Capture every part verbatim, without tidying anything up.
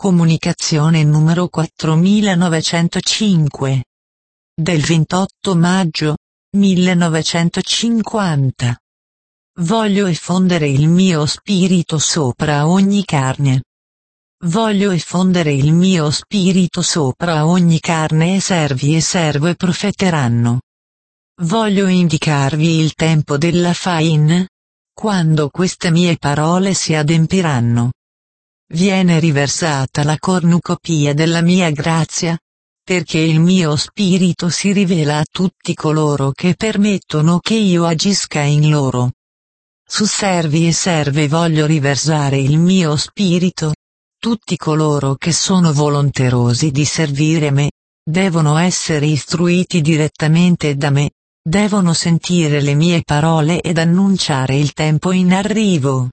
Comunicazione numero quattromilanovecentocinque. Del ventotto maggio millenovecentocinquanta. Voglio effondere il mio spirito sopra ogni carne. Voglio effondere il mio spirito sopra ogni carne e servi e serve profeteranno. Voglio indicarvi il tempo della fain, quando queste mie parole si adempiranno. Viene riversata la cornucopia della mia grazia, perché il mio spirito si rivela a tutti coloro che permettono che io agisca in loro. Su servi e serve voglio riversare il mio spirito. Tutti coloro che sono volonterosi di servire me, devono essere istruiti direttamente da me, devono sentire le mie parole ed annunciare il tempo in arrivo.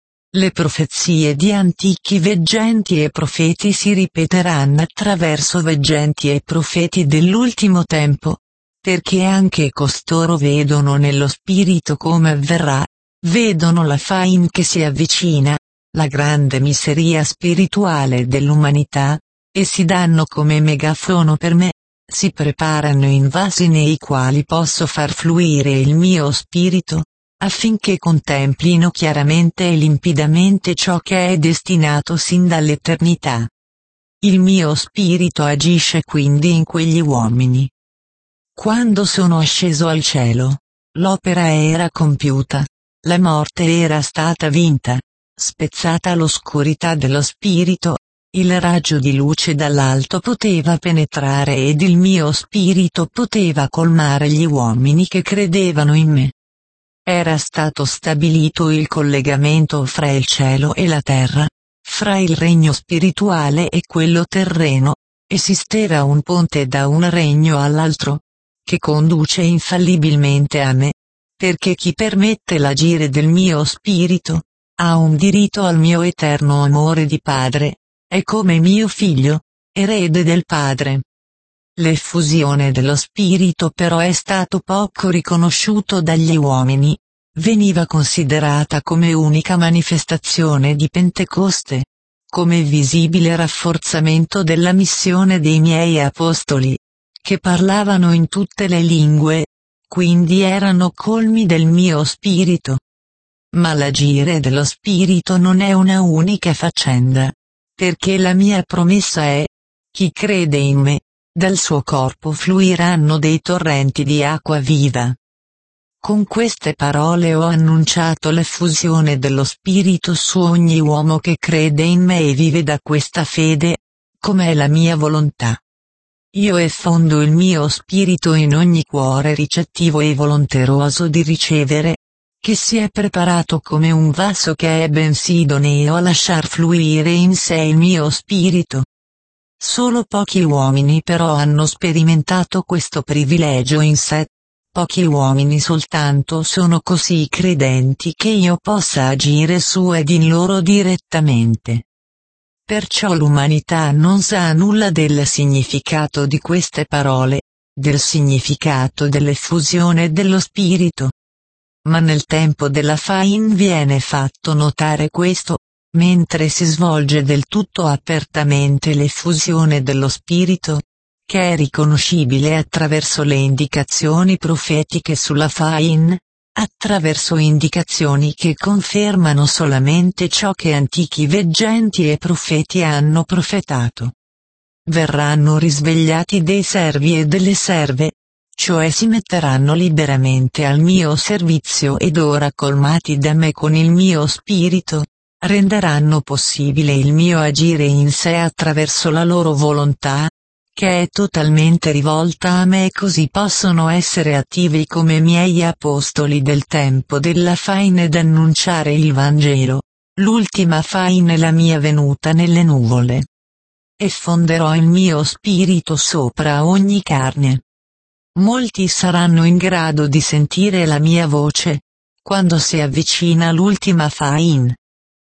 Le profezie di antichi veggenti e profeti si ripeteranno attraverso veggenti e profeti dell'ultimo tempo, perché anche costoro vedono nello spirito come avverrà, vedono la fain che si avvicina, la grande miseria spirituale dell'umanità, e si danno come megafono per me, si preparano in vasi nei quali posso far fluire il mio spirito, affinché contemplino chiaramente e limpidamente ciò che è destinato sin dall'eternità. Il mio spirito agisce quindi in quegli uomini. Quando sono asceso al cielo, l'opera era compiuta, la morte era stata vinta, spezzata l'oscurità dello spirito, il raggio di luce dall'alto poteva penetrare ed il mio spirito poteva colmare gli uomini che credevano in me. Era stato stabilito il collegamento fra il cielo e la terra, fra il regno spirituale e quello terreno, esisteva un ponte da un regno all'altro, che conduce infallibilmente a me, perché chi permette l'agire del mio spirito, ha un diritto al mio eterno amore di padre, è come mio figlio, erede del padre. L'effusione dello spirito però è stato poco riconosciuto dagli uomini, veniva considerata come unica manifestazione di Pentecoste, come visibile rafforzamento della missione dei miei apostoli, che parlavano in tutte le lingue, quindi erano colmi del mio spirito. Ma l'agire dello spirito non è una unica faccenda, perché la mia promessa è: chi crede in me, dal suo corpo fluiranno dei torrenti di acqua viva. Con queste parole ho annunciato l'effusione dello spirito su ogni uomo che crede in me e vive da questa fede, come è la mia volontà. Io effondo il mio spirito in ogni cuore ricettivo e volonteroso di ricevere, che si è preparato come un vaso che è bensì idoneo a lasciar fluire in sé il mio spirito. Solo pochi uomini però hanno sperimentato questo privilegio in sé, pochi uomini soltanto sono così credenti che io possa agire su ed in loro direttamente. Perciò l'umanità non sa nulla del significato di queste parole, del significato dell'effusione dello spirito. Ma nel tempo della fain viene fatto notare questo, mentre si svolge del tutto apertamente l'effusione dello spirito, che è riconoscibile attraverso le indicazioni profetiche sulla fain, attraverso indicazioni che confermano solamente ciò che antichi veggenti e profeti hanno profetato. Verranno risvegliati dei servi e delle serve, cioè si metteranno liberamente al mio servizio ed ora colmati da me con il mio spirito, renderanno possibile il mio agire in sé attraverso la loro volontà, che è totalmente rivolta a me, così possono essere attivi come miei apostoli del tempo della fain ed annunciare il Vangelo. L'ultima fain è la mia venuta nelle nuvole. Effonderò il mio spirito sopra ogni carne. Molti saranno in grado di sentire la mia voce, quando si avvicina l'ultima fain.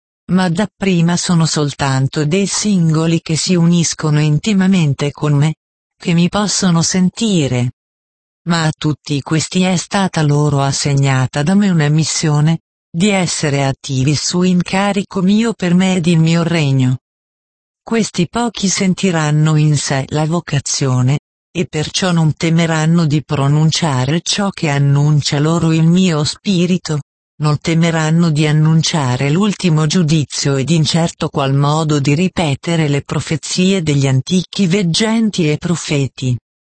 Ma dapprima sono soltanto dei singoli che si uniscono intimamente con me, che mi possono sentire. Ma a tutti questi è stata loro assegnata da me una missione, di essere attivi su incarico mio per me ed il mio regno. Questi pochi sentiranno in sé la vocazione, e perciò non temeranno di pronunciare ciò che annuncia loro il mio spirito, non temeranno di annunciare l'ultimo giudizio ed in certo qual modo di ripetere le profezie degli antichi veggenti e profeti.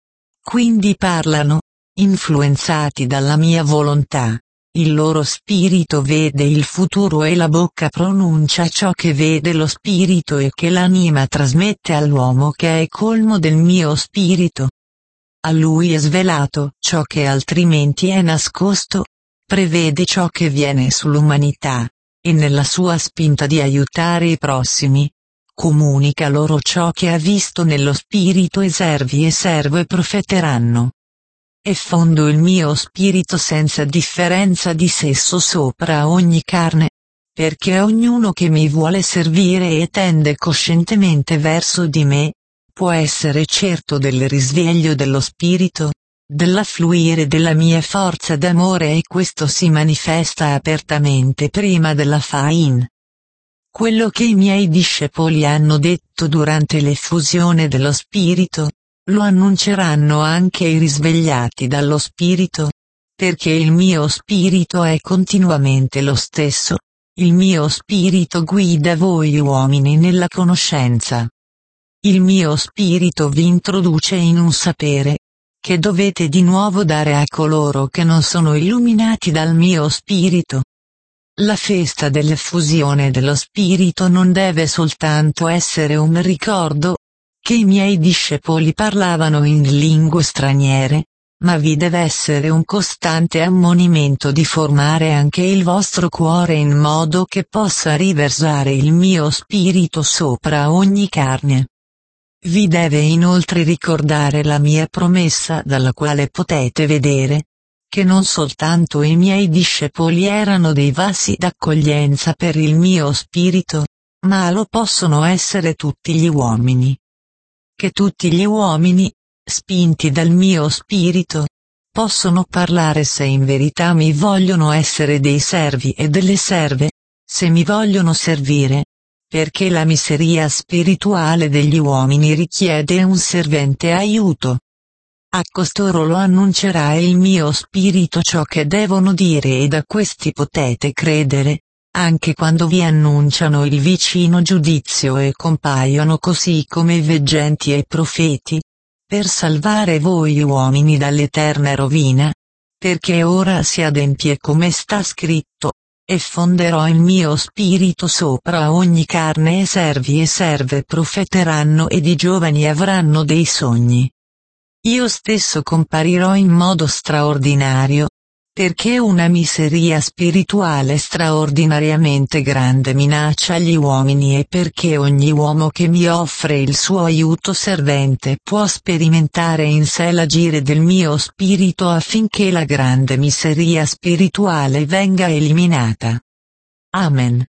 Quindi parlano, influenzati dalla mia volontà. Il loro spirito vede il futuro e la bocca pronuncia ciò che vede lo spirito e che l'anima trasmette all'uomo che è colmo del mio spirito. A lui è svelato ciò che altrimenti è nascosto, prevede ciò che viene sull'umanità, e nella sua spinta di aiutare i prossimi, comunica loro ciò che ha visto nello spirito e servi e serve profeteranno. E fondo il mio spirito senza differenza di sesso sopra ogni carne, perché ognuno che mi vuole servire e tende coscientemente verso di me, può essere certo del risveglio dello spirito, dell'affluire della mia forza d'amore e questo si manifesta apertamente prima della Fain. Quello che i miei discepoli hanno detto durante l'effusione dello spirito, lo annunceranno anche i risvegliati dallo spirito, perché il mio spirito è continuamente lo stesso, il mio spirito guida voi uomini nella conoscenza. Il mio spirito vi introduce in un sapere, che dovete di nuovo dare a coloro che non sono illuminati dal mio spirito. La festa dell'effusione dello spirito non deve soltanto essere un ricordo, che i miei discepoli parlavano in lingue straniere, ma vi deve essere un costante ammonimento di formare anche il vostro cuore in modo che possa riversare il mio spirito sopra ogni carne. Vi deve inoltre ricordare la mia promessa dalla quale potete vedere, che non soltanto i miei discepoli erano dei vasi d'accoglienza per il mio spirito, ma lo possono essere tutti gli uomini. Che tutti gli uomini, spinti dal mio spirito, possono parlare se in verità mi vogliono essere dei servi e delle serve, se mi vogliono servire, perché la miseria spirituale degli uomini richiede un servente aiuto. A costoro lo annuncerà il mio spirito ciò che devono dire ed a questi potete credere, anche quando vi annunciano il vicino giudizio e compaiono così come i veggenti e i profeti, per salvare voi uomini dall'eterna rovina, perché ora si adempie come sta scritto, e fonderò il mio spirito sopra ogni carne e servi e serve profeteranno ed i giovani avranno dei sogni. Io stesso comparirò in modo straordinario, perché una miseria spirituale straordinariamente grande minaccia gli uomini e perché ogni uomo che mi offre il suo aiuto servente può sperimentare in sé l'agire del mio spirito affinché la grande miseria spirituale venga eliminata. Amen.